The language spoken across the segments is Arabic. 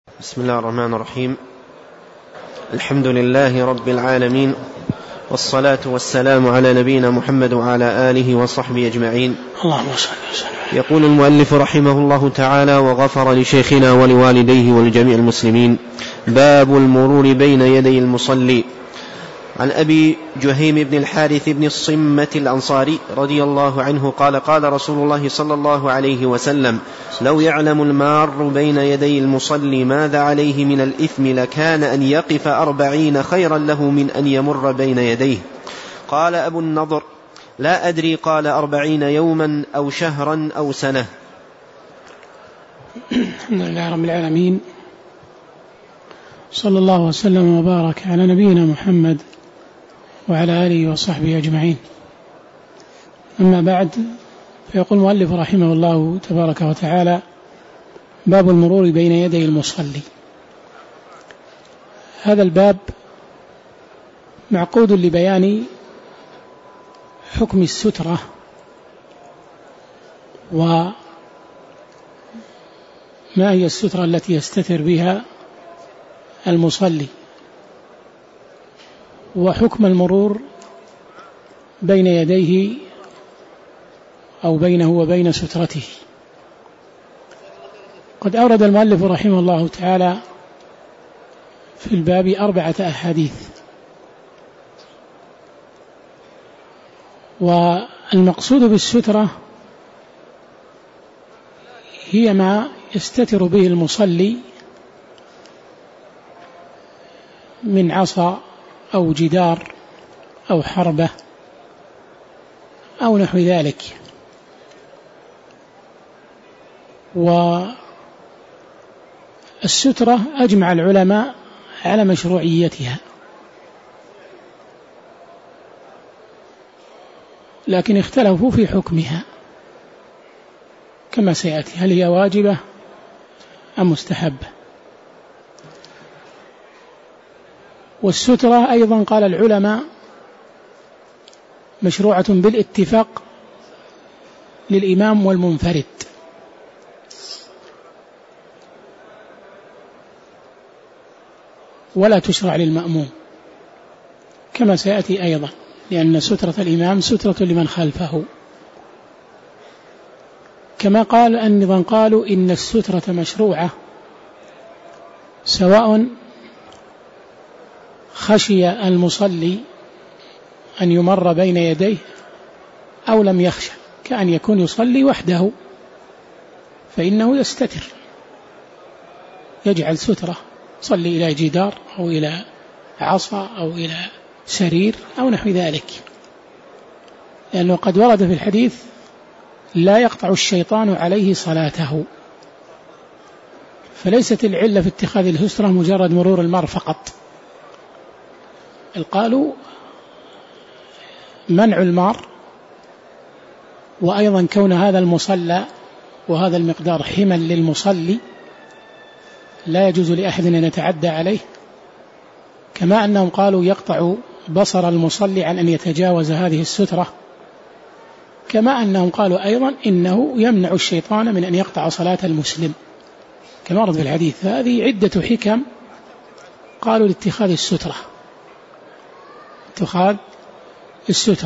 بسم الله الرحمن الرحيم. الحمد لله رب العالمين، والصلاة والسلام على نبينا محمد وعلى آله وصحبه أجمعين. اللهم صل وسلم. يقول المؤلف رحمه الله تعالى: وغفر لشيخنا ولوالديه ولجميع المسلمين. باب المرور بين يدي المصلي. عن أبي جهيم بن الحارث بن الصمة الأنصاري رضي الله عنه قال: قال رسول الله صلى الله عليه وسلم: لو يعلم المار بين يدي المصلي ماذا عليه من الإثم لكان أن يقف 40 خيرا له من أن يمر بين يديه. قال أبو النضر: لا أدري، قال 40 يوما أو شهرا أو سنة. الحمد لله رب العالمين، صلى الله وسلم وبارك على نبينا محمد وعلى آله وصحبه أجمعين. أما بعد، فيقول المؤلف رحمه الله تبارك وتعالى: باب المرور بين يدي المصلي. هذا الباب معقود لبيان حكم السترة وما هي السترة التي يستتر بها المصلي، وحكم المرور بين يديه أو بينه وبين سترته. قد أورد المؤلف رحمه الله تعالى في الباب 4 أحاديث، والمقصود بالسترة هي ما يستتر به المصلي من عصا أو جدار أو حربة أو نحو ذلك. والسترة أجمع العلماء على مشروعيتها، لكن اختلفوا في حكمها كما سيأتي، هل هي واجبة أم مستحبة. والسترة أيضا قال العلماء مشروعة بالاتفاق للإمام والمنفرد، ولا تشرع للمأموم كما سيأتي أيضا، لأن سترة الإمام سترة لمن خلفه. كما قال أيضا قالوا إن السترة مشروعة سواء خشي المصلي أن يمر بين يديه أو لم يخشى، كأن يكون يصلي وحده فإنه يستتر، يجعل سترة، يصلي إلى جدار أو إلى عصا أو إلى سرير أو نحو ذلك، لأنه قد ورد في الحديث: لا يقطع الشيطان عليه صلاته. فليست العلة في اتخاذ السترة مجرد مرور المرء فقط، قالوا منع المار، وأيضا كون هذا المصلى وهذا المقدار حما للمصلي لا يجوز لأحد أن يتعدى عليه، كما أنهم قالوا يقطع بصر المصلي عن أن يتجاوز هذه السترة، كما أنهم قالوا أيضا إنه يمنع الشيطان من أن يقطع صلاة المسلم كما ورد في الحديث. هذه عدة حكم قالوا لاتخاذ السترة، اتخاذ السترة.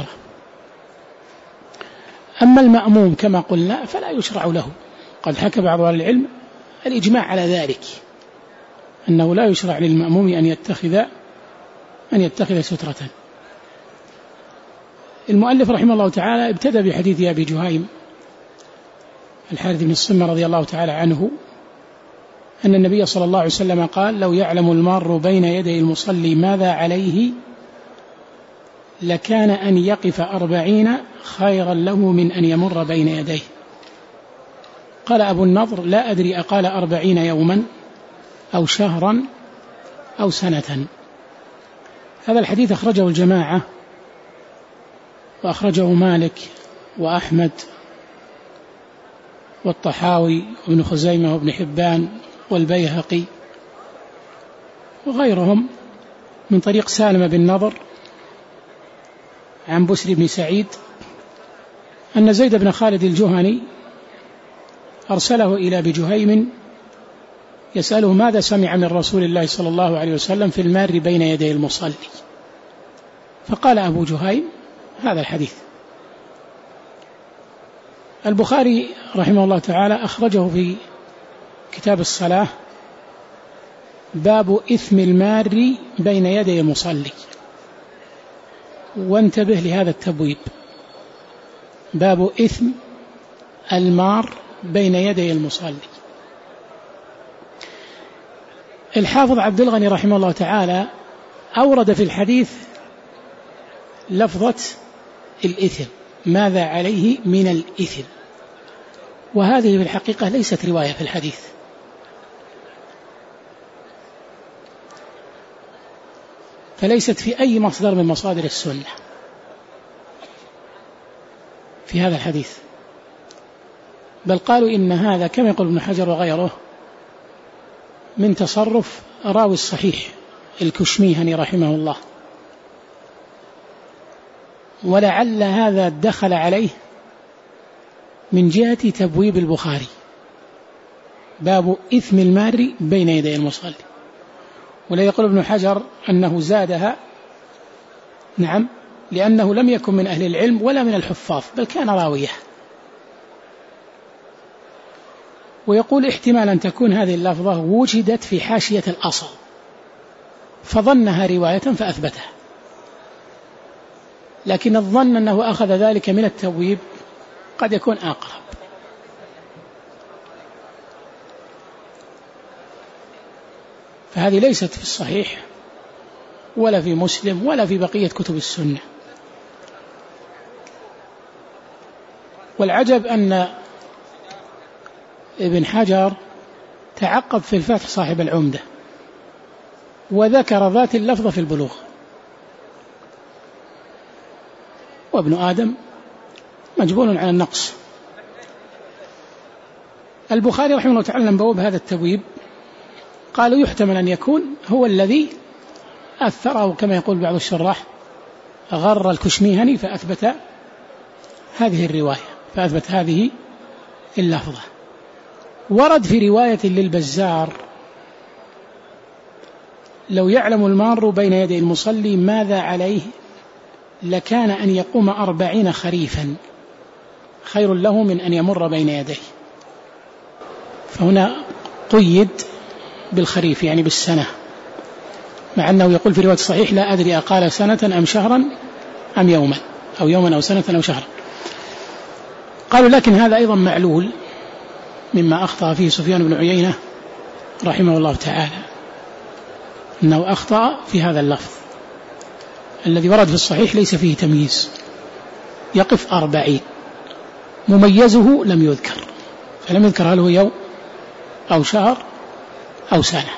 أما المأموم كما قلنا فلا يشرع له، قد حكى بعض أهل العلم الإجماع على ذلك، أنه لا يشرع للمأموم أن يتخذ سترة. المؤلف رحمه الله تعالى ابتدأ بحديث أبي جهيم الحارث بن الصمة رضي الله تعالى عنه أن النبي صلى الله عليه وسلم قال: لو يعلم المار بين يدي المصلي ماذا عليه لكان أن يقف 40 خيرا له من أن يمر بين يديه. قال أبو النضر: لا أدري، أقال 40 يوما أو شهرا أو سنة. هذا الحديث أخرجه الجماعة، وأخرجه مالك وأحمد والطحاوي وابن خزيمة وابن حبان والبيهقي وغيرهم من طريق سالم بن نضر عن بسر بن سعيد أن زيد بن خالد الجهني أرسله إلى أبي جهيم يسأله ماذا سمع من رسول الله صلى الله عليه وسلم في المار بين يدي المصلي، فقال أبو جهيم هذا الحديث. البخاري رحمه الله تعالى أخرجه في كتاب الصلاة باب إثم المار بين يدي المصلي. وانتبه لهذا التبويب، باب إثم المار بين يدي المصلي. الحافظ عبد الغني رحمه الله تعالى أورد في الحديث لفظة الإثم، ماذا عليه من الإثم، وهذه في الحقيقة ليست رواية في الحديث، فليست في أي مصدر من مصادر السنة في هذا الحديث، بل قالوا إن هذا كما يقول ابن حجر وغيره من تصرف راوي الصحيح الكشميهني رحمه الله، ولعل هذا دخل عليه من جهة تبويب البخاري باب إثم المار بين يدي المصلي. ولا يقول ابن حجر أنه زادها، نعم، لأنه لم يكن من أهل العلم ولا من الحفاظ، بل كان راويه. ويقول احتمال أن تكون هذه اللفظة وجدت في حاشية الأصل فظنها رواية فأثبتها، لكن الظن أنه أخذ ذلك من التبويب قد يكون أقرب. فهذه ليست في الصحيح ولا في مسلم ولا في بقية كتب السنة. والعجب أن ابن حجر تعقب في الفتح صاحب العمدة وذكر ذات اللفظة في البلوغ، وابن آدم مجبول على النقص. البخاري رحمه الله تعالى لما بوب هذا التبويب قالوا يحتمل أن يكون هو الذي أثره، كما يقول بعض الشراح غر الكشميهني فأثبت هذه الرواية، فأثبت هذه اللفظة. ورد في رواية للبزار لو يعلم المار بين يدي المصلي ماذا عليه لكان أن يقوم 40 خريفا خير له من أن يمر بين يديه. فهنا قيد بالخريف يعني بالسنة، مع أنه يقول في رواية صحيح لا أدري أقال سنة أم شهرا أم يوما أو يوما أو سنة أو شهرا. قالوا لكن هذا أيضا معلول مما أخطأ فيه سفيان بن عيينة رحمه الله تعالى، أنه أخطأ في هذا اللفظ الذي ورد في الصحيح ليس فيه تمييز، يقف 40، مميزه لم يذكر، فلم يذكر هل هو يوم أو شهر أو سنة.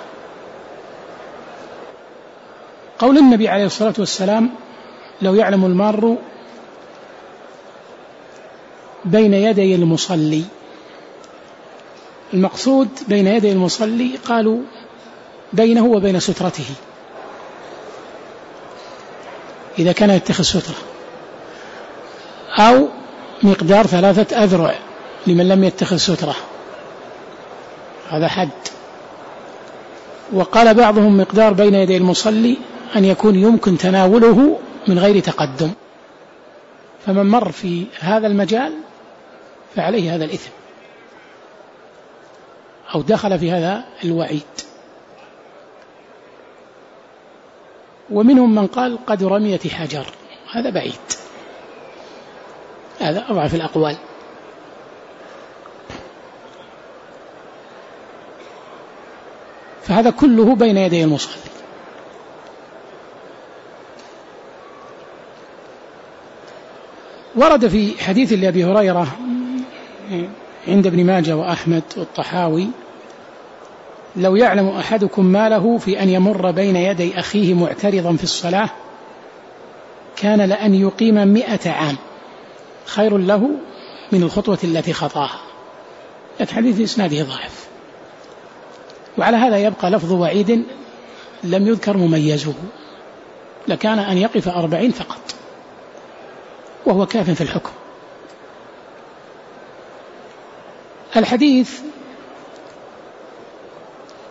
قول النبي عليه الصلاة والسلام لو يعلم المار بين يدي المصلي، المقصود بين يدي المصلي قالوا بينه وبين سترته إذا كان يتخذ سترة، أو مقدار 3 أذرع لمن لم يتخذ سترة، هذا حد. وقال بعضهم مقدار بين يدي المصلي أن يكون يمكن تناوله من غير تقدم، فمن مر في هذا المجال فعليه هذا الإثم أو دخل في هذا الوعيد. ومنهم من قال قد رمية حجر، هذا بعيد، هذا أضعف الأقوال. فهذا كله بين يدي المصلي. ورد في حديث لأبي هريرة عند ابن ماجه وأحمد والطحاوي لو يعلم أحدكم ما له في أن يمر بين يدي أخيه معترضا في الصلاة كان لأن يقيم 100 عام خير له من الخطوة التي خطاها، لكن حديث إسناده ضعيف. وعلى هذا يبقى لفظ وعيد لم يذكر مميزه، لكان أن يقف 40 فقط وهو كاف في الحكم.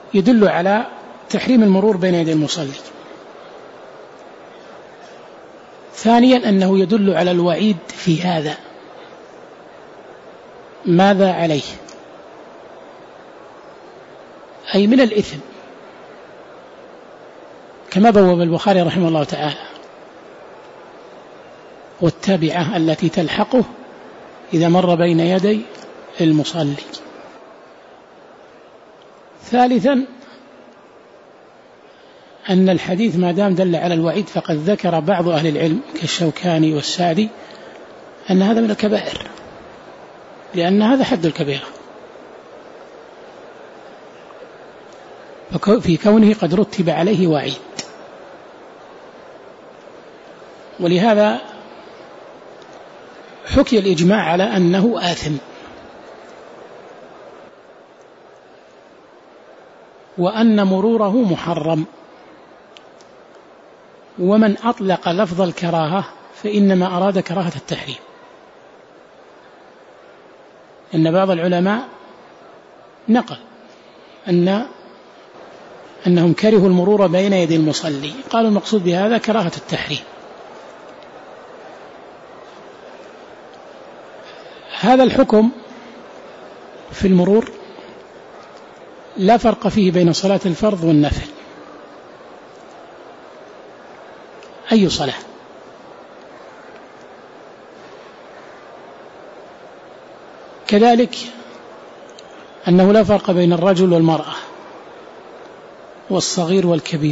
يدل على تحريم المرور بين يدي المصلي. ثانيا أنه يدل على الوعيد في هذا. ماذا عليه؟ أي من الإثم، كما بوب البخاري رحمه الله تعالى: والتابعة التي تلحقه إذا مر بين يدي المصلي. ثالثا أن الحديث ما دام دل على الوعيد فقد ذكر بعض أهل العلم كالشوكاني والسعدي أن هذا من الكبائر، لأن هذا حد الكبيرة، في كونه قد رتب عليه وعيد. ولهذا حكي الإجماع على أنه آثم، وأن مروره محرم. ومن أطلق لفظ الكراهة فإنما أراد كراهة التحريم، إن بعض العلماء نقل أنهم كرهوا المرور بين يدي المصلي، قالوا المقصود بهذا كراهة التحريم. هذا الحكم في المرور لا فرق فيه بين صلاة الفرض والنفل. أي صلاة، كذلك أنه لا فرق بين الرجل والمرأة والصغير والكبير،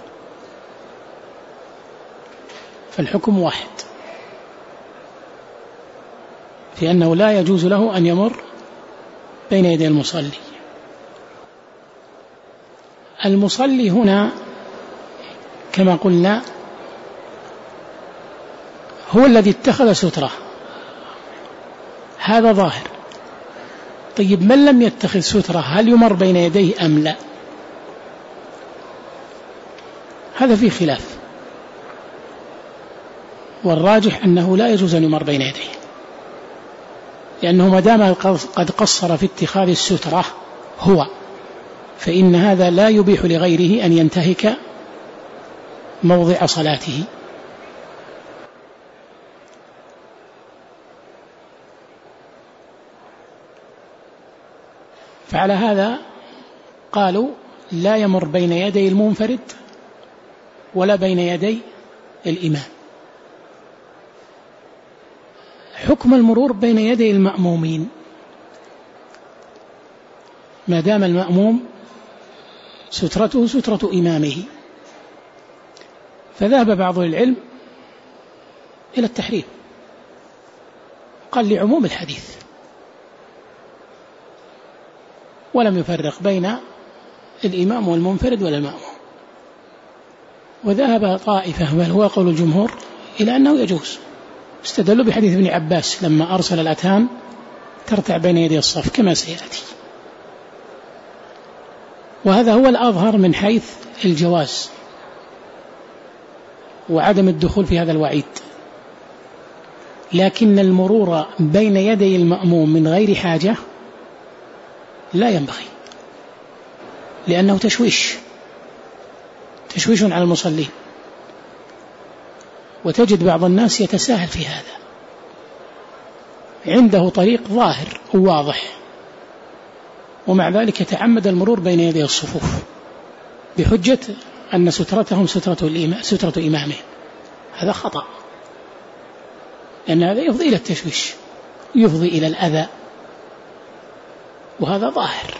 فالحكم واحد في أنه لا يجوز له أن يمر بين يدي المصلي. المصلي هنا كما قلنا هو الذي اتخذ سترة، هذا ظاهر. طيب من لم يتخذ سترة هل يمر بين يديه أم لا؟ هذا فيه خلاف، والراجح أنه لا يجوز أن يمر بين يديه، لأنه ما دام قد قصر في اتخاذ السترة هو، فإن هذا لا يبيح لغيره أن ينتهك موضع صلاته. فعلى هذا قالوا لا يمر بين يدي المنفرد ولا بين يدي الإمام. حكم المرور بين يدي المأمومين، ما دام المأموم سترته سترة إمامه، فذهب بعض العلم إلى التحريم، قال لعموم الحديث، ولم يفرق بين الإمام والمنفرد ولا المأموم. وذهب طائفة بل هو قول الجمهور إلى أنه يجوز، استدلوا بحديث ابن عباس لما أرسل الأتان ترتع بين يدي الصف كما سيأتي. وهذا هو الأظهر من حيث الجواز وعدم الدخول في هذا الوعيد. لكن المرور بين يدي المأموم من غير حاجة لا ينبغي، لأنه تشويش على المصلين، وتجد بعض الناس يتساهل في هذا، عنده طريق ظاهر وواضح ومع ذلك يتعمد المرور بين يدي الصفوف بحجة أن سترتهم سترة إمامه. هذا خطأ، لأن هذا يفضي إلى التشويش، يفضي إلى الأذى، وهذا ظاهر.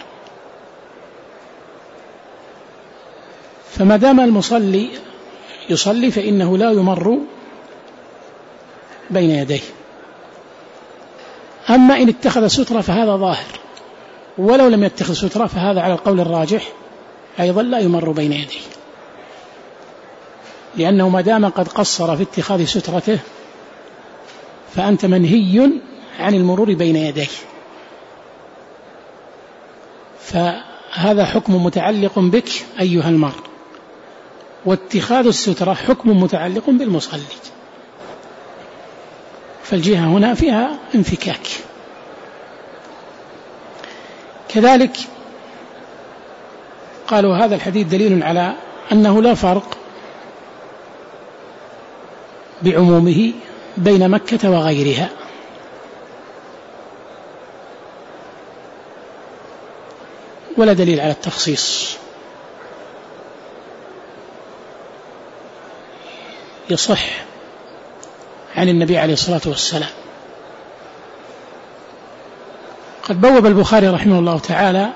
فما دام المصلي يصلي فإنه لا يمر بين يديه. أما إن اتخذ سترة فهذا ظاهر، ولو لم يتخذ سترة فهذا على القول الراجح أيضا لا يمر بين يديه، لأنه ما دام قد قصر في اتخاذ سترته فأنت منهي عن المرور بين يديه. فهذا حكم متعلق بك أيها المرء، واتخاذ السترة حكم متعلق بالمصلي، فالجهة هنا فيها انفكاك. كذلك قالوا هذا الحديث دليل على أنه لا فرق بعمومه بين مكة وغيرها، ولا دليل على التخصيص. يصح عن النبي عليه الصلاة والسلام. قد بوب البخاري رحمه الله تعالى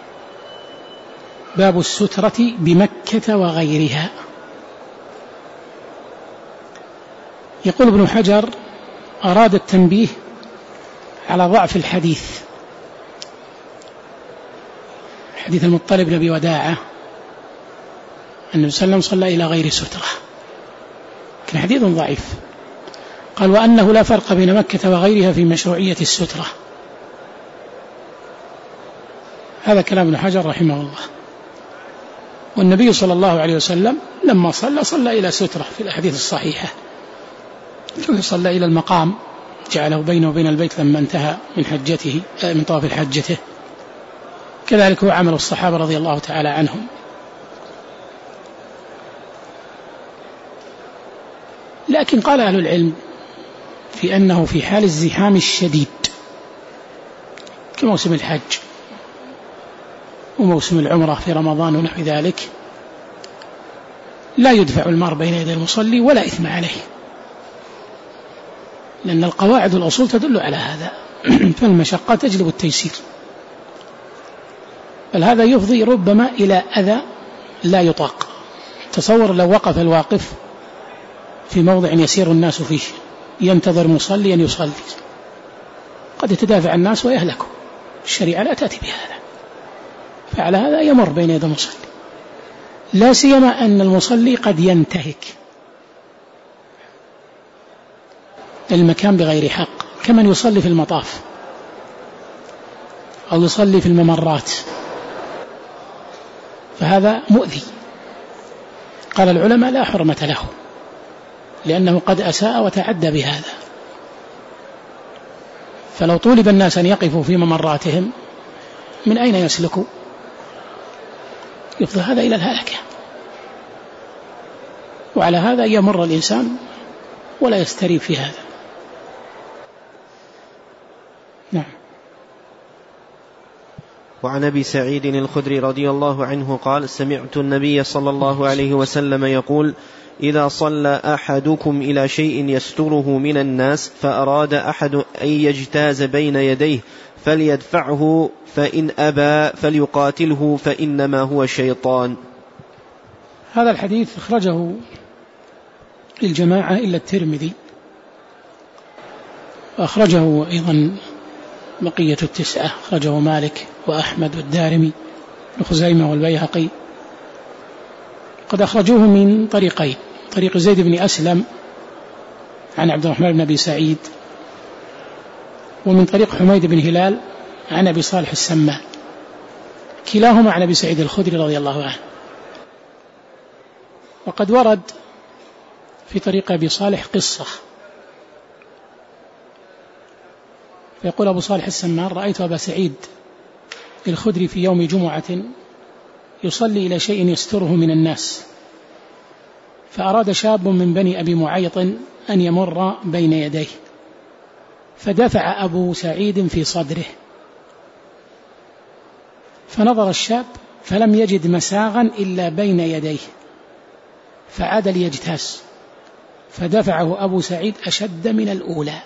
باب السترة بمكة وغيرها. يقول ابن حجر: أراد التنبيه على ضعف الحديث، حديث المطلب بن أبي وداعة النبي صلى الله عليه وسلم صلى إلى غير سترة، كان حديث ضعيف. قال: وأنه لا فرق بين مكة وغيرها في مشروعية السترة. هذا كلام ابن حجر رحمه الله. والنبي صلى الله عليه وسلم لما صلى إلى سترة في الأحاديث الصحيحة، صلى إلى المقام جعله بينه وبين البيت لما انتهى من حجته من طواف حجته. كذلك هو عمل الصحابة رضي الله تعالى عنهم. لكن قال أهل العلم في أنه في حال الزحام الشديد كموسم الحج وموسم العمرة في رمضان ونحو ذلك لا يدفع المار بين يدي المصلي ولا إثم عليه، لأن القواعد والأصول تدل على هذا. فالمشقة تجلب التيسير، بل هذا يفضي ربما إلى أذى لا يطاق. تصور لو وقف الواقف في موضع يسير الناس فيه ينتظر مصليا يصلي، قد يتدافع الناس ويهلكوا. الشريعة لا تأتي بهذا، فعلى هذا يمر بين يدي المصلي، لا سيما أن المصلي قد ينتهك المكان بغير حق، كمن يصلي في المطاف أو يصلي في الممرات، فهذا مؤذي. قال العلماء: لا حرمة له، لأنه قد أساء وتعدى بهذا. فلو طولب الناس أن يقفوا في ممراتهم من أين يسلكوا؟ يفضي هذا إلى الهلكة. وعلى هذا يمر الإنسان ولا يستريب في هذا. نعم. وعن أبي سعيد الخدري رضي الله عنه قال: سمعت النبي صلى الله عليه وسلم يقول: إذا صلى أحدكم إلى شيء يستره من الناس فأراد أحد أن يجتاز بين يديه فليدفعه، فإن أبى فليقاتله فإنما هو شيطان. هذا الحديث أخرجه الجماعة إلا الترمذي، وأخرجه أيضا بقية التسعة، أخرجه مالك وأحمد والدارمي وخزيمة والبيهقي. قد أخرجوه من طريقين: طريق زيد بن أسلم عن عبد الرحمن بن أبي سعيد، ومن طريق حميد بن هلال عن أبي صالح السمان، كلاهما عن أبي سعيد الخدري رضي الله عنه. وقد ورد في طريق أبي صالح قصة، فيقول أبو صالح السمان: رأيت أبا سعيد الخدري في يوم جمعة يصلي إلى شيء يستره من الناس، فأراد شاب من بني أبي معيط أن يمر بين يديه، فدفع أبو سعيد في صدره، فنظر الشاب فلم يجد مساغا إلا بين يديه، فعاد ليجتاز، فدفعه أبو سعيد أشد من الأولى،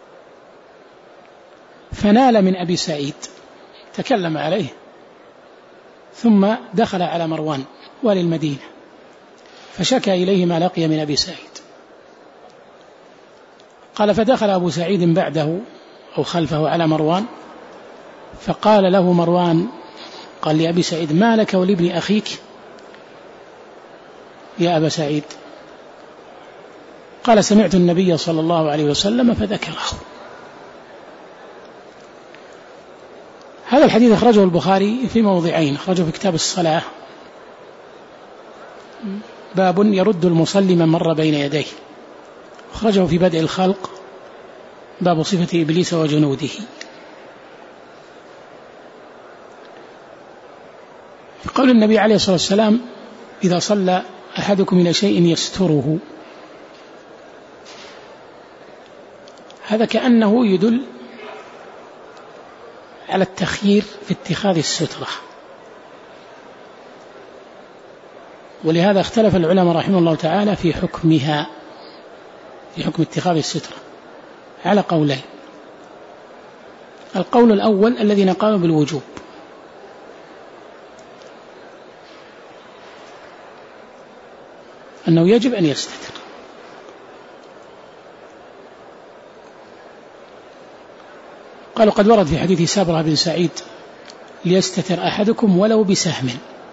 فنال من أبي سعيد، تكلم عليه، ثم دخل على مروان والي المدينة فشكى إليه ما لقي من أبي سعيد. قال: فدخل أبو سعيد بعده أو خلفه على مروان، فقال له مروان، قال لأبي سعيد: ما لك ولابن أخيك يا أبا سعيد؟ قال: سمعت النبي صلى الله عليه وسلم فذكره. هذا الحديث أخرجه البخاري في موضعين، أخرجه في كتاب الصلاة باب يرد المصلي من مر بين يديه، أخرجه في بدء الخلق باب صفة إبليس وجنوده. في قول النبي عليه الصلاة والسلام إذا صلى أحدكم إلى شيء يستره، هذا كأنه يدل على التخيير في اتخاذ السترة، ولهذا اختلف العلماء رحمه الله تعالى في حكمها، في حكم اتخاذ السترة على قولين. القول الأول الذين قالوا بالوجوب، أنه يجب أن يستتر، قالوا قد ورد في حديث سابرة بن سعيد ليستتر أحدكم ولو بسهم.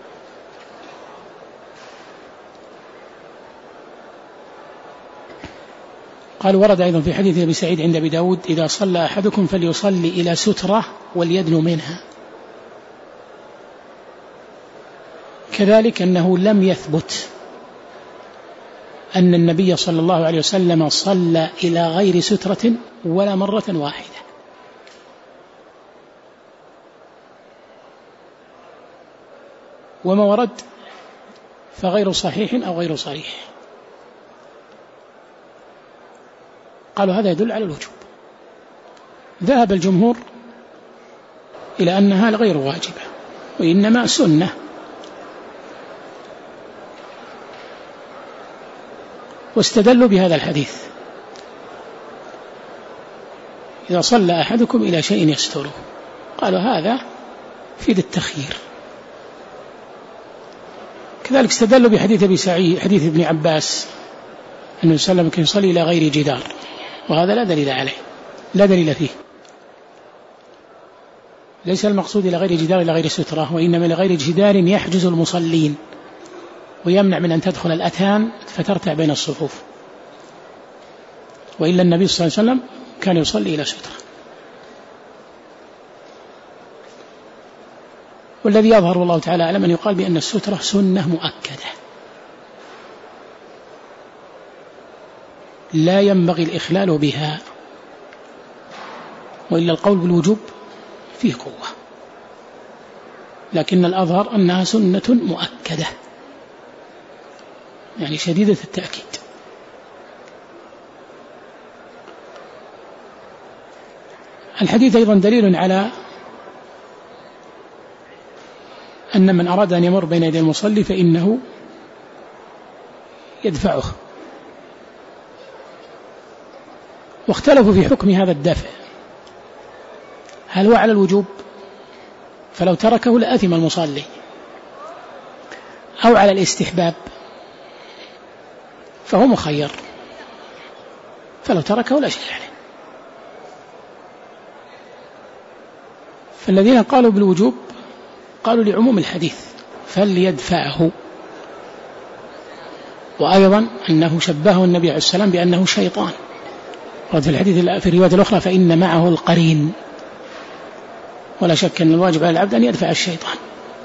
قال ورد أيضا في حديث أبي سعيد عند أبي داود إذا صلى أحدكم فليصلي إلى سترة وليدنو منها. كذلك أنه لم يثبت أن النبي صلى الله عليه وسلم صلى إلى غير سترة ولا مرة واحدة. وما ورد فغير صحيح أو غير صريح. قالوا هذا يدل على الوجوب. ذهب الجمهور إلى أنها غير واجبة وإنما سنة، واستدلوا بهذا الحديث إذا صلى أحدكم إلى شيء يستره، قالوا هذا فيه التخيير. كذلك استدلوا بحديث أبي سعيد حديث ابن عباس أنه صلى الله عليه وسلم يصلي إلى غير جدار، وهذا لا دليل عليه، لا دليل فيه. ليس المقصود إلى غير جدار إلى غير سترة، وإنما إلى غير جدار يحجز المصلين ويمنع من أن تدخل الأتان فترتع بين الصفوف، وإلا النبي صلى الله عليه وسلم كان يصلي إلى سترة. والذي يظهر والله تعالى أعلم أن يقال بأن السترة سنة مؤكدة لا ينبغي الإخلال بها، وإلا القول بالوجوب فيه قوة، لكن الأظهر أنها سنة مؤكدة يعني شديدة التأكيد. الحديث أيضا دليل على أن من أراد أن يمر بين يدي المصلي فإنه يدفعه. واختلفوا في حكم هذا الدفع، هل هو على الوجوب فلو تركه لأثم المصلي، أو على الاستحباب فهو مخير فلو تركه لا شيء عليه. فالذين قالوا بالوجوب قالوا لعموم الحديث فليدفعه، وأيضا أنه شبهه النبي عليه السلام بأنه شيطان، ورد في الحديث في الرواية الأخرى فإن معه القرين، ولا شك أن الواجب على العبد أن يدفع الشيطان.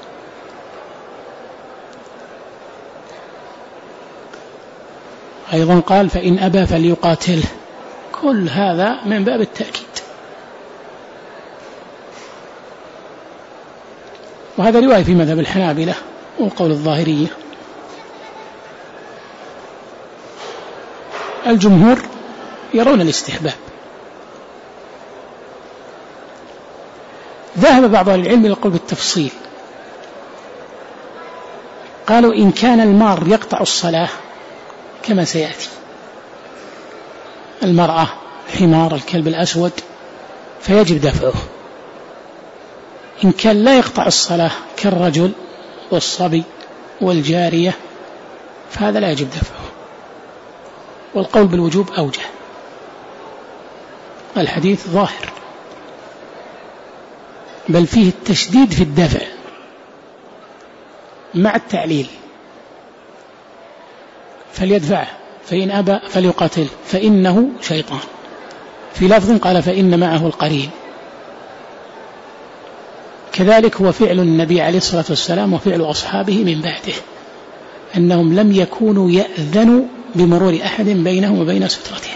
أيضا قال فإن أبى فليقاتله، كل هذا من باب التأكيد. وهذا رواية في مذهب الحنابلة وقول الظاهرية. الجمهور يرون الاستحباب. ذهب بعض أهل العلم إلى القول بالتفصيل، قالوا إن كان المار يقطع الصلاة كما سيأتي، المرأة، الحمار، الكلب الأسود، فيجب دفعه. إن كان لا يقطع الصلاة كالرجل والصبي والجارية فهذا لا يجب دفعه. والقول بالوجوب أوجه، الحديث ظاهر بل فيه التشديد في الدفع مع التعليل، فليدفعه فإن أبى فليقاتل فإنه شيطان. في لفظ قال فإن معه القرين. كذلك هو فعل النبي عليه الصلاة والسلام وفعل أصحابه من بعده، أنهم لم يكونوا يأذنوا بمرور أحد بينهم وبين سترتهم.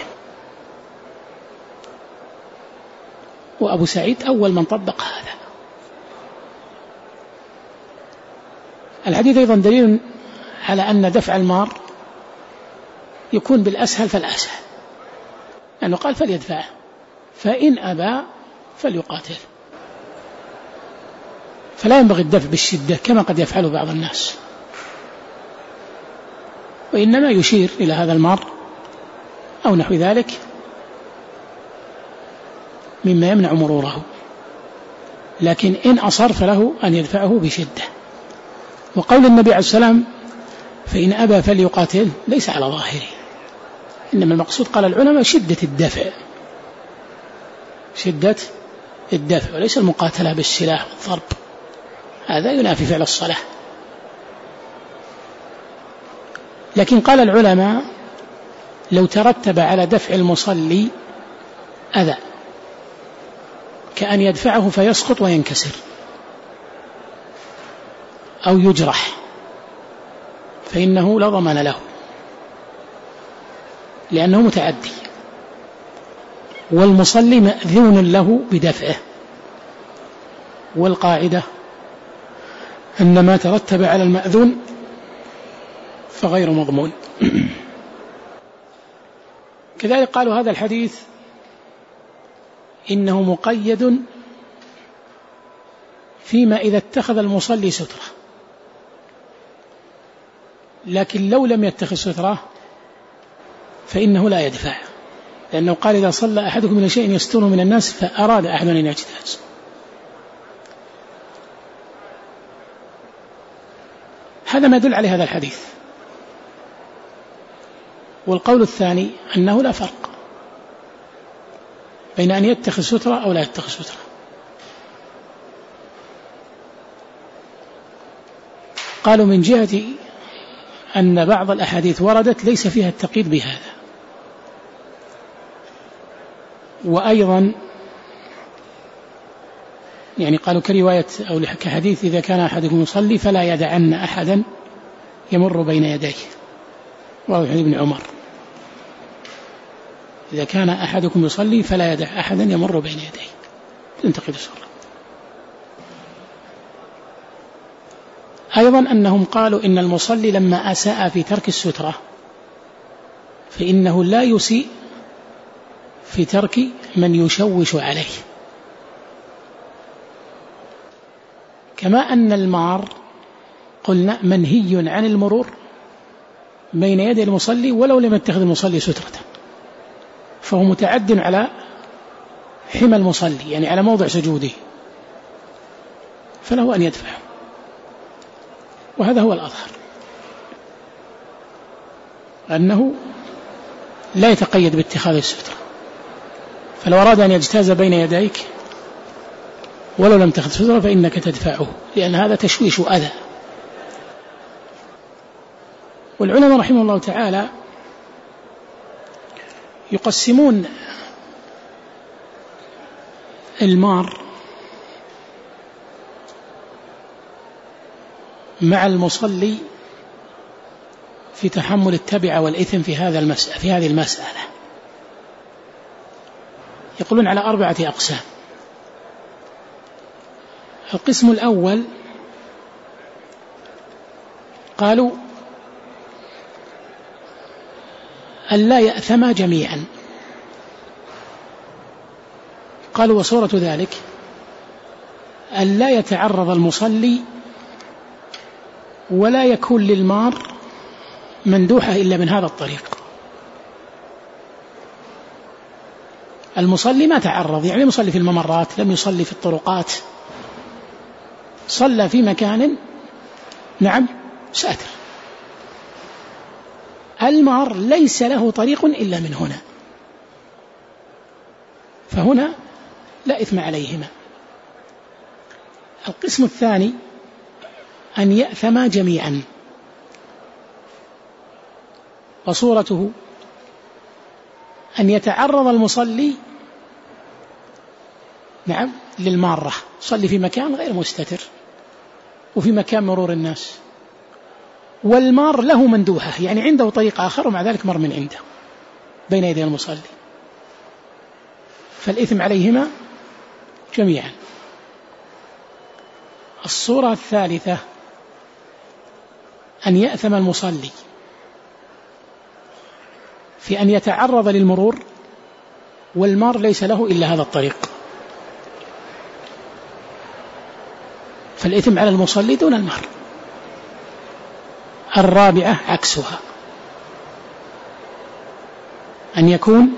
وأبو سعيد أول من طبق هذا. الحديث أيضا دليل على أن دفع المار يكون بالأسهل فالأسهل، لأنه قال فليدفعه، فإن أبى فليقاتل، فلا ينبغي الدفع بالشدة كما قد يفعله بعض الناس، وإنما يشير إلى هذا المار أو نحو ذلك مما يمنع مروره، لكن إن أصر فله أن يدفعه بشدة. وقول النبي عليه السلام فإن أبى فليقاتل ليس على ظاهره، إنما المقصود قال العلماء شدة الدفع وليس المقاتلة بالسلاح والضرب، هذا ينافي فعل الصلاة. لكن قال العلماء لو ترتب على دفع المصلي أذى كأن يدفعه فيسقط وينكسر أو يجرح فإنه لا ضمان له، لأنه متعدي، والمصلي مأذون له بدفعه، والقاعدة أن ما ترتب على المأذون فغير مضمون. كذلك قالوا هذا الحديث إنه مقيد فيما إذا اتخذ المصلي سترة، لكن لو لم يتخذ سترة فإنه لا يدفع، لأنه قال إذا صلى أحدكم من شيء يستره من الناس فأراد أحد أن يجتاز. هذا ما يدل عليه هذا الحديث. والقول الثاني أنه لا فرق بين أن يتخذ سترة أو لا يتخذ سترة. قالوا من جهة أن بعض الأحاديث وردت ليس فيها التقييد بهذا، وأيضا يعني قالوا كرواية أو كحديث إذا كان أحدكم يصلي فلا يدعن أحدا يمر بين يديه، وهو حديث ابن عمر، إذا كان أحدكم يصلي فلا يدع أحدا يمر بين يديه تنتقد الصلاة. أيضا أنهم قالوا إن المصلي لما أساء في ترك السترة فإنه لا يسيء في ترك من يشوش عليه، كما أن المار قلنا منهي عن المرور بين يدي المصلي ولو لم يتخذ المصلي سترة، فهو متعد على حمى المصلي يعني على موضع سجوده، فله أن يدفع، وهذا هو الأظهر أنه لا يتقيد باتخاذ السترة، فلو أراد أن يجتاز بين يديك ولو لم تأخذ سترة فإنك تدفعه، لأن هذا تشويش وأذى. والعلماء رحمه الله تعالى يقسمون المار مع المصلي في تحمل التبع والإثم في هذه المسألة، يقولون على 4 أقسام. القسم الأول قالوا أن لا يأثما جميعا، قالوا وصورة ذلك أن لا يتعرض المصلي ولا يكون للمار مندوحة إلا من هذا الطريق. المصلي ما تعرض، يعني يصلي في الممرات، لم يصلي في الطرقات، صلى في مكان ساتر. المار ليس له طريق إلا من هنا، فهنا لا إثم عليهما. القسم الثاني أن يأثما جميعا، وصورته أن يتعرض المصلي للمارة، صلي في مكان غير مستتر وفي مكان مرور الناس، والمار له مندوحة يعني عنده طريق آخر ومع ذلك مر من عنده بين يدي المصلي، فالإثم عليهما جميعا. الصورة الثالثة أن يأثم المصلي في أن يتعرض للمرور والمار ليس له إلا هذا الطريق، فالإثم على المصلي دون المار. الرابعة عكسها، أن يكون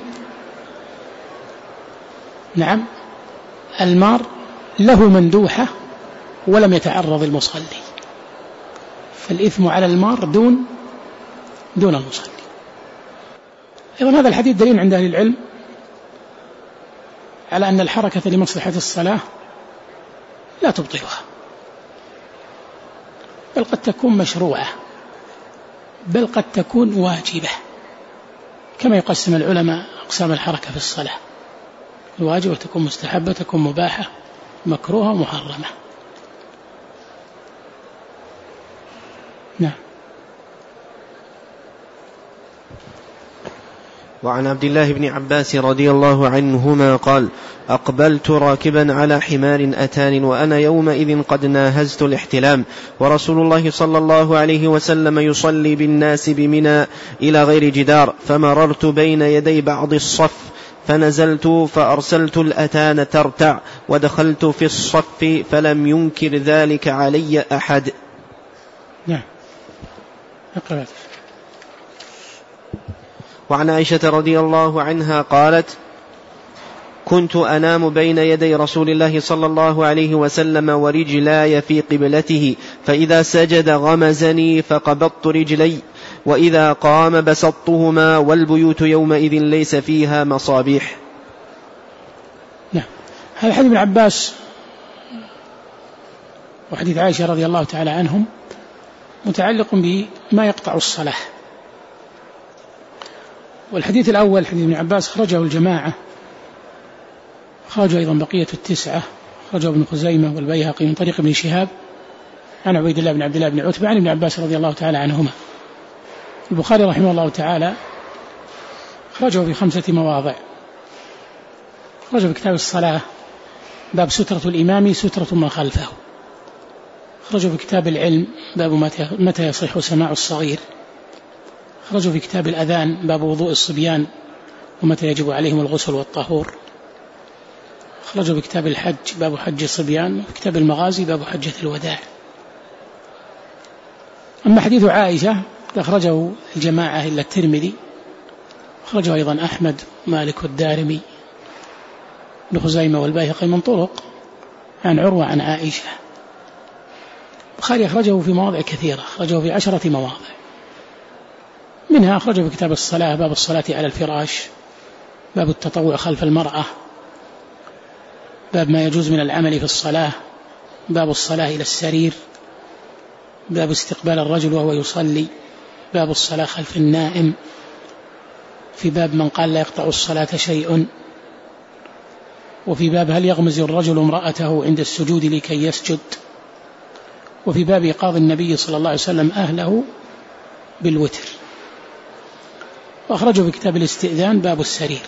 المار له مندوحة ولم يتعرض المصلي، فالإثم على المار دون المصلي. أيضا هذا الحديث دليل عند أهل العلم على أن الحركة لمصلحة الصلاة لا تبطلها، بل قد تكون مشروعة، بل قد تكون واجبة، كما يقسم العلماء أقسام الحركة في الصلاة: الواجب تكون مستحبة، تكون مباحة، مكروهة ومحرمة. نعم. وعن عبد الله بن عباس رضي الله عنهما قال: أقبلت راكبا على حمار أتان وأنا يومئذ قد ناهزت الاحتلام، ورسول الله صلى الله عليه وسلم يصلي بالناس بمنى إلى غير جدار، فمررت بين يدي بعض الصف فنزلت فأرسلت الأتان ترتع، ودخلت في الصف فلم ينكر ذلك علي أحد. نعم. أقرأ. وعن عائشة رضي الله عنها قالت: كنت أنام بين يدي رسول الله صلى الله عليه وسلم ورجلاي في قبلته، فإذا سجد غمزني فقبضت رجلي، وإذا قام بسطتهما، والبيوت يومئذ ليس فيها مصابيح. نعم. هذا حديث ابن عباس وحديث عائشة رضي الله تعالى عنهم متعلق بما يقطع الصلاة. والحديث الأول حديث ابن عباس خرجه الجماعة، خرجه أيضا بقية التسعة، خرجه ابن خزيمة والبيهقي من طريق ابن شهاب عن عبيد الله بن عبد الله بن عتبة عن ابن عباس رضي الله تعالى عنهما. البخاري رحمه الله تعالى خرجه في 5 مواضع. خرجه في كتاب الصلاة باب سترة الإمام سترة من خلفه. خرجه في كتاب العلم باب متى يصح سماع الصغير. خرجوا في كتاب الأذان باب وضوء الصبيان ومتى يجب عليهم الغسل والطهور. خرجوا في كتاب الحج باب حج الصبيان، وفي كتاب المغازي باب حجة الوداع. أما حديث عائشة أخرجه الجماعة إلا الترمذي، أخرجه أيضا أحمد مالك والدارمي ابن خزيمة والبيهقي من طرق عن عروة عن عائشة. البخاري أخرجه في مواضع كثيرة، أخرجه في 10 مواضع، منها أخرجه في كتاب الصلاة باب الصلاة على الفراش، باب التطوع خلف المرأة، باب ما يجوز من العمل في الصلاة، باب الصلاة إلى السرير، باب استقبال الرجل وهو يصلي، باب الصلاة خلف النائم، في باب من قال لا يقطع الصلاة شيء، وفي باب هل يغمز الرجل امرأته عند السجود لكي يسجد، وفي باب إيقاظ النبي صلى الله عليه وسلم أهله بالوتر. وأخرجه في كتاب الاستئذان باب السرير.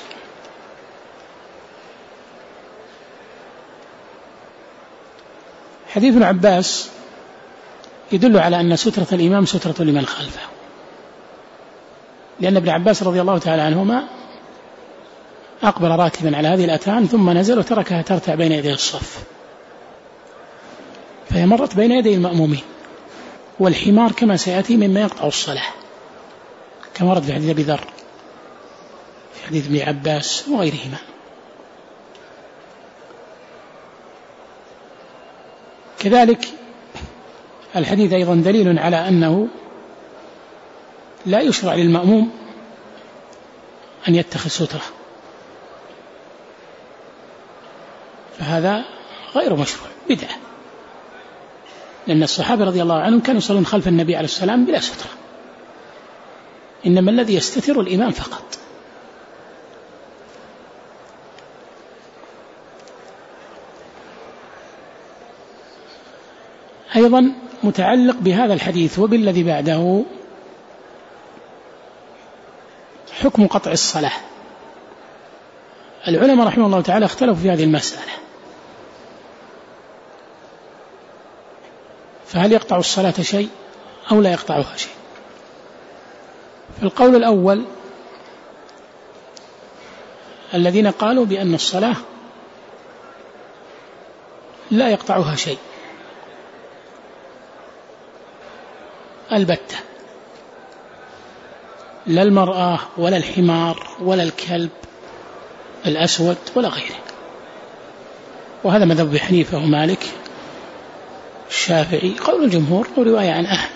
حديث ابن عباس يدل على أن سترة الإمام سترة لمن خلفه، لأن ابن عباس رضي الله تعالى عنهما أقبل راكبا على هذه الأتان ثم نزل وتركها ترتع بين يدي الصف، فهي مرت بين يدي المأمومين. والحمار كما سيأتي مما يقطع الصلاة، كما ورد في حديث أبي ذر في حديث ابن عباس وغيرهما. كذلك الحديث أيضا دليل على أنه لا يشرع للمأموم أن يتخذ سترة، فهذا غير مشروع، بدعة، لأن الصحابة رضي الله عنهم كانوا يصلون خلف النبي عليه السلام بلا سترة، إنما الذي يستتر الإمام فقط. أيضا متعلق بهذا الحديث وبالذي بعده حكم قطع الصلاة. العلماء رحمه الله تعالى اختلفوا في هذه المسألة، فهل يقطع الصلاة شيء أو لا يقطعها شيء. في القول الأول الذين قالوا بأن الصلاة لا يقطعها شيء البتة، لا المرأة ولا الحمار ولا الكلب الأسود ولا غيره، وهذا مذهب أبي حنيفة ومالك الشافعي. قول الجمهور ورواية عن أحمد.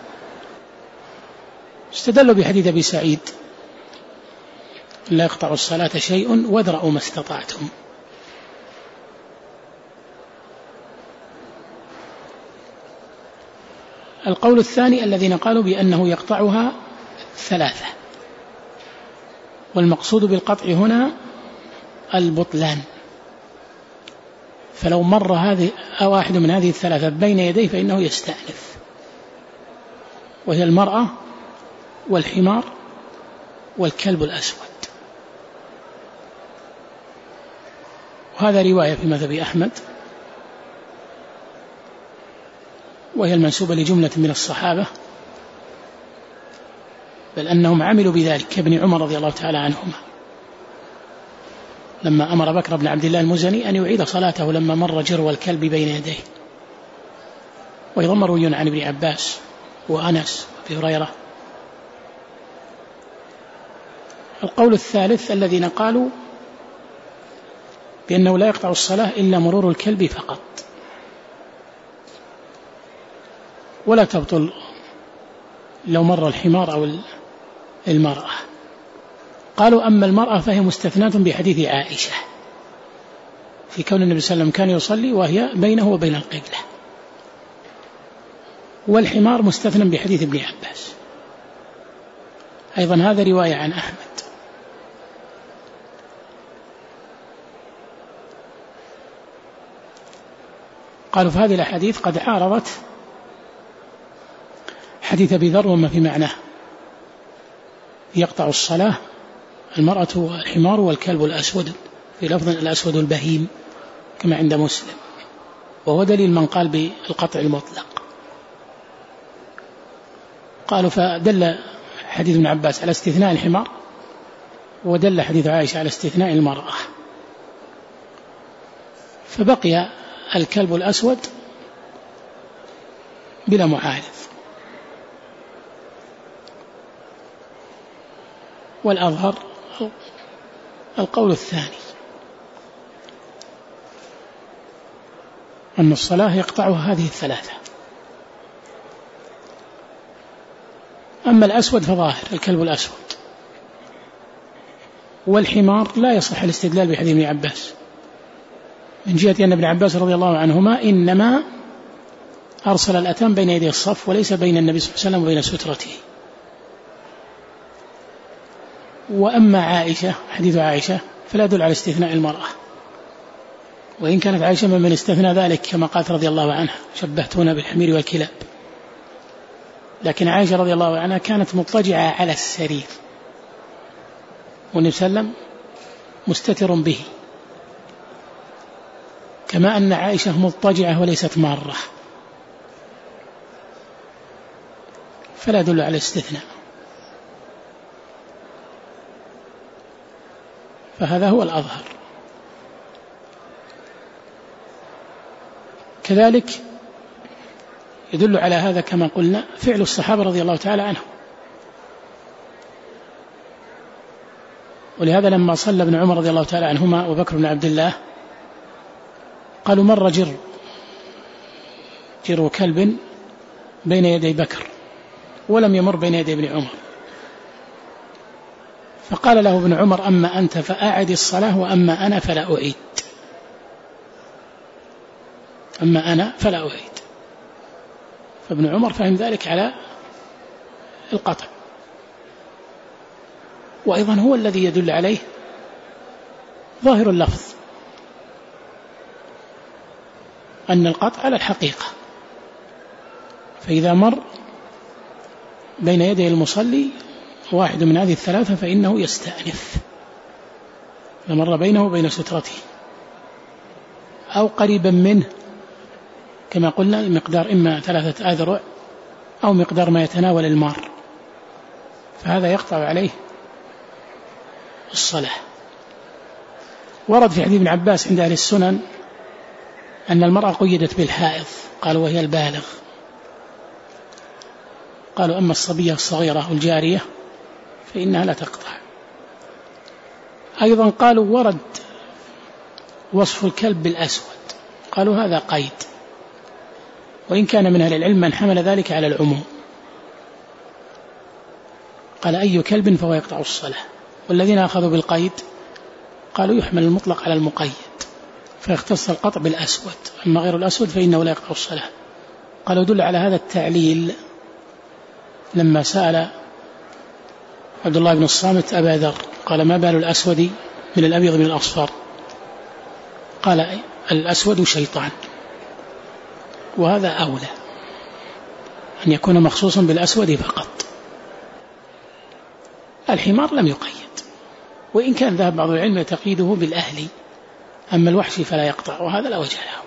استدلوا بحديث أبي سعيد لا يقطع الصلاة شيء وادرأوا ما استطعتم. القول الثاني الذين قالوا بأنه يقطعها 3، والمقصود بالقطع هنا البطلان، فلو مر هذه أو واحد من هذه 3 بين يديه فإنه يستأنف، وهي المرأة والحمار والكلب الأسود. وهذا رواية في مذهب أحمد، وهي المنسوبة لجملة من الصحابة، بل أنهم عملوا بذلك كابن عمر رضي الله تعالى عنهما لما أمر بكر بن عبد الله المزني أن يعيد صلاته لما مر جرو الكلب بين يديه. وأيضا مروي عن ابن عباس وأنس وأبي هريرة. القول الثالث الذين قالوا بأنه لا يقطع الصلاة إلا مرور الكلب فقط، ولا تبطل لو مر الحمار أو المرأة. قالوا أما المرأة فهي مستثناة بحديث عائشة في كون النبي صلى الله عليه وسلم كان يصلي وهي بينه وبين القبلة، والحمار مستثنى بحديث ابن عباس. أيضا هذا رواية عن أحمد. قالوا في هذه الأحاديث قد عارضت حديث أبي ذر وما في معناه، يقطع الصلاة المرأة والحمار والكلب الأسود، في لفظ الأسود البهيم كما عند مسلم، وهو دليل من قال بالقطع المطلق. قالوا فدل حديث ابن عباس على استثناء الحمار، ودل حديث عائشة على استثناء المرأة، فبقي الكلب الأسود بلا معارض. والأظهر القول الثاني أن الصلاة يقطعها هذه 3. أما الأسود فظاهر الكلب الأسود، والحمار لا يصح الاستدلال بحديث ابن عباس من جهة أن ابن عباس رضي الله عنهما إنما أرسل الأتان بين يدي الصف وليس بين النبي صلى الله عليه وسلم وبين سترته. وأما عائشة حديث عائشة فلا يدل على استثناء المرأة، وإن كانت عائشة من استثنى ذلك كما قالت رضي الله عنها شبهتنا بالحمير والكلاب، لكن عائشة رضي الله عنها كانت مضطجعة على السرير والنبي صلى الله عليه وسلم مستتر به، كما أن عائشة مضطجعة وليست مارة، فلا يدل على الاستثناء. فهذا هو الأظهر. كذلك يدل على هذا كما قلنا فعل الصحابة رضي الله تعالى عنهم، ولهذا لما صلى ابن عمر رضي الله تعالى عنهما وبكر بن عبد الله قالوا مر جر كلب بين يدي بكر ولم يمر بين يدي ابن عمر، فقال له ابن عمر أما أنت فأعد الصلاة وأما أنا فلا أعيد، أما أنا فلا أعيد. فابن عمر فهم ذلك على القطع، وأيضا هو الذي يدل عليه ظاهر اللفظ أن القطع على الحقيقة، فإذا مر بين يدي المصلي واحد من هذه 3 فإنه يستأنف، فمر بينه وبين سترته أو قريبا منه كما قلنا المقدار إما 3 أذرع أو مقدار ما يتناول المار، فهذا يقطع عليه الصلاة. ورد في حديث ابن عباس عند أهل السنن أن المرأة قيدت بالحائض، قالوا وهي البالغ، قالوا أما الصبية الصغيرة والجارية فإنها لا تقطع. أيضا قالوا ورد وصف الكلب بالأسود، قالوا هذا قيد، وإن كان من أهل العلم من حمل ذلك على العموم، قال أي كلب فهو يقطع الصلاة، والذين أخذوا بالقيد قالوا يحمل المطلق على المقيد فيختص القطع بالأسود، أما غير الأسود فإنه لا يقطع الصلاة. قالوا دل على هذا التعليل لما سأل عبد الله بن الصامت أبا ذر قال ما بال الأسود من الأبيض من الأصفر؟ قال الأسود شيطان، وهذا أولى أن يكون مخصوصا بالأسود فقط. الحمار لم يقيد، وإن كان ذهب بعض العلم تقييده بالأهلي، أما الوحشي فلا يقطع، وهذا لا وجه له.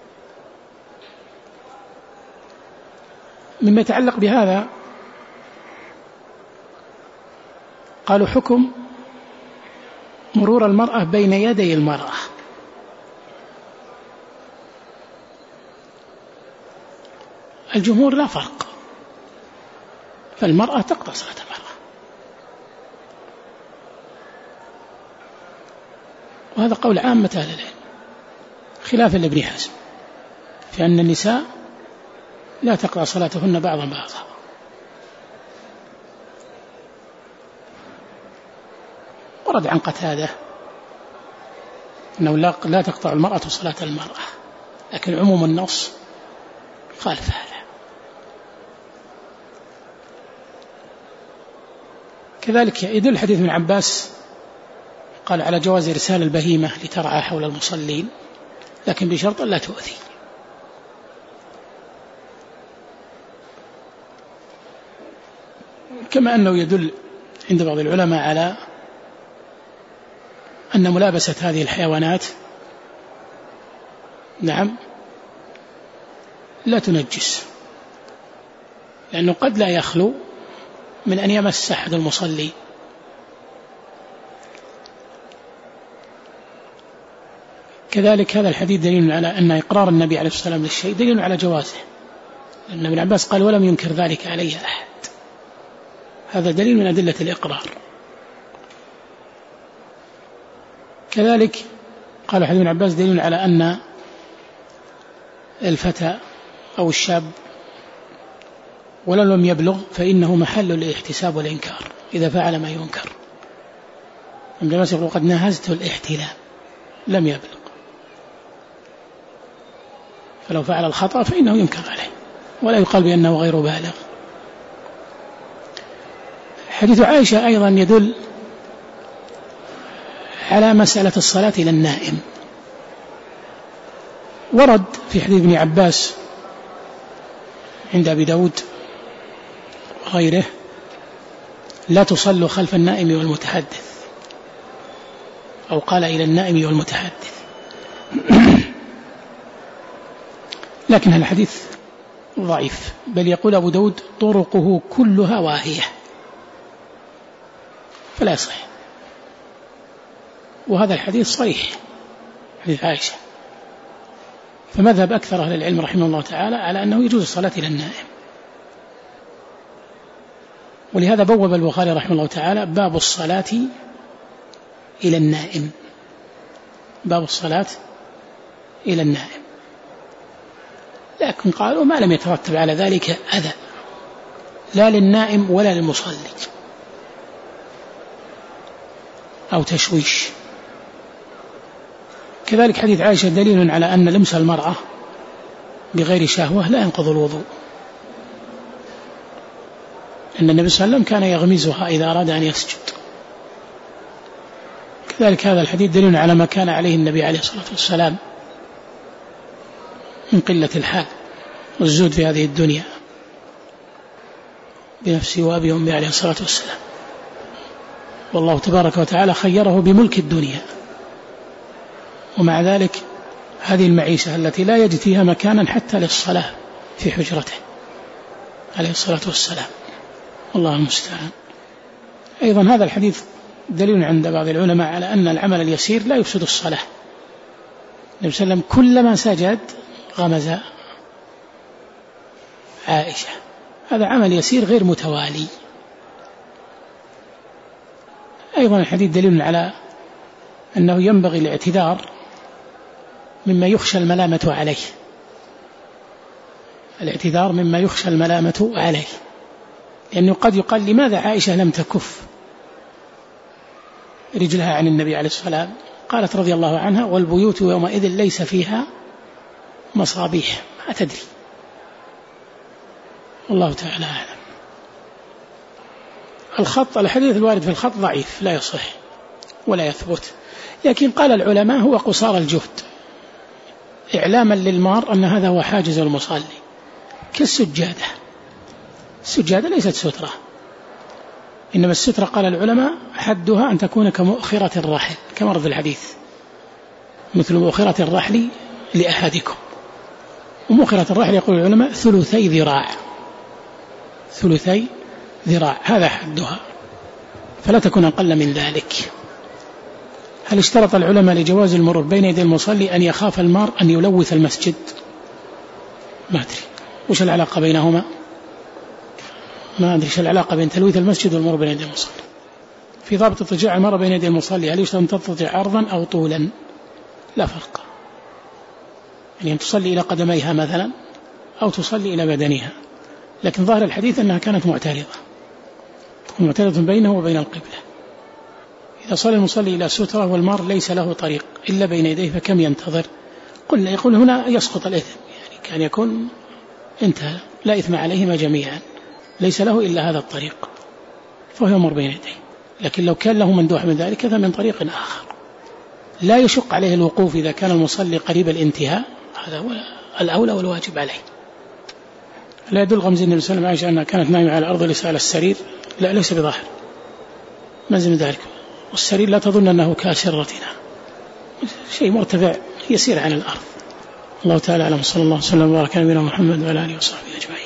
مما يتعلق بهذا قالوا حكم مرور المرأة بين يدي المرأة. الجمهور لا فرق، فالمرأة تقطع صلاة المرأة، وهذا قول عامة أهل العلم خلافا لابن حزم في أن النساء لا تقطع صلاتهن بعضا بعضا. ورد عن قتادة أنه لا تقطع المرأة صلاة المرأة، لكن عموم النص خالف هذا. كذلك يدل حديث ابن عباس قال على جواز إرسال البهيمة لترعى حول المصلين، لكن بشرط لا تؤذي. كما أنه يدل عند بعض العلماء على أن ملابسة هذه الحيوانات نعم لا تنجس، لأنه قد لا يخلو من أن يمس أحد المصلي. كذلك هذا الحديث دليل على أن إقرار النبي عليه الصلاة والسلام للشيء دليل على جوازه، لأن ابن عباس قال ولم ينكر ذلك عليه أحد، هذا دليل من أدلة الإقرار. كذلك قال حديث ابن عباس دليل على أن الفتى أو الشاب ولو لم يبلغ فإنه محل للاحتساب والإنكار إذا فعل ما ينكر. ابن عباس يقول قد ناهزته الاحتلام، لم يبلغ، فلو فعل الخطأ فإنه ينكر عليه ولا يقال بأنه غير بالغ. حديث عائشة أيضا يدل على مسألة الصلاة إلى النائم. ورد في حديث ابن عباس عند أبي داود وغيره لا تصلوا خلف النائم والمتحدث، أو قال إلى النائم والمتحدث. لكن هذا الحديث ضعيف، بل يقول أبو داود طرقه كلها واهية، فلا يصح. وهذا الحديث صريح حديث عائشة، فمذهب أكثر أهل العلم رحمه الله تعالى على أنه يجوز الصلاة إلى النائم. ولهذا بوب البخاري رحمه الله تعالى باب الصلاة إلى النائم، باب الصلاة إلى النائم. لكن قالوا ما لم يترتب على ذلك أذى لا للنائم ولا للمصلي أو تشويش. كذلك حديث عائشة دليل على أن لمس المرأة بغير شهوة لا ينقض الوضوء، أن النبي صلى الله عليه وسلم كان يغمزها إذا أراد أن يسجد. كذلك هذا الحديث دليل على ما كان عليه النبي عليه الصلاة والسلام من قلة الحال والزهد في هذه الدنيا بنفسه وأبي وأمي عليه الصلاة والسلام، والله تبارك وتعالى خيره بملك الدنيا، ومع ذلك هذه المعيشة التي لا يجد فيها مكانا حتى للصلاة في حجرته، عليه الصلاة والسلام، والله المستعان. أيضا هذا الحديث دليل عند بعض العلماء على أن العمل اليسير لا يفسد الصلاة. النبي صلى الله عليه وسلم كلما سجد غمز عائشة، هذا عمل يسير غير متوالي. أيضا الحديث دليل على أنه ينبغي الاعتذار مما يخشى الملامة عليه، الاعتذار مما يخشى الملامة عليه، لأنه قد يقال لماذا عائشة لم تكف رجلها عن النبي عليه الصلاة والسلام؟ قالت رضي الله عنها: والبيوت يومئذ ليس فيها مصابيح. ما تدري، والله تعالى أعلم. الحديث الوارد في الخط ضعيف لا يصح ولا يثبت، لكن قال العلماء هو قصار الجهد إعلاما للمار أن هذا هو حاجز المصلي، كالسجادة. السجادة ليست سترة، إنما السترة قال العلماء حدها أن تكون كمؤخرة الرحل كما ورد في الحديث، مثل مؤخرة الرحل لأحدكم. ومؤخرة الرحل يقول العلماء ثلثي ذراع، هذا حدها، فلا تكون أقل من ذلك. هل اشترط العلماء لجواز المرور بين يدي المصلي أن يخاف المار أن يلوث المسجد؟ ما أدري وش العلاقة بينهما، ما أدري وش العلاقة بين تلويث المسجد والمرور بين يدي المصلي. في ضابط اضطجاع المرأة بين يدي المصلي، هل يشترط أن تضطجع عرضا أو طولا؟ لا فرق، يعني أن تصلي إلى قدميها مثلا أو تصلي إلى بدنها، لكن ظاهر الحديث أنها كانت معترضة بينه وبين القبلة. إذا صلى المصلي إلى سترة والمار ليس له طريق إلا بين يديه فكم ينتظر؟ يقول هنا يسقط الإثم، يعني كان يكون انتهى، لا إثم عليهما جميعا، ليس له إلا هذا الطريق فهو يمر بين يديه. لكن لو كان له مندوح من ذلك فمن طريق آخر لا يشق عليه الوقوف إذا كان المصلي قريب الانتهاء، هذا هو الأولى والواجب عليه. لا يدل غمز النبي صلى الله عليه وسلم أنها كانت نائمة على الأرض ليس على السرير، لا ليس بظاهر، ما زال ذلك. والسرير لا تظن أنه كاسرتنا، شيء مرتفع يسير عن الأرض. الله تعالى أعلم. صلى الله وسلم وبارك على نبينا محمد وعلى آله وصحبه أجمعين.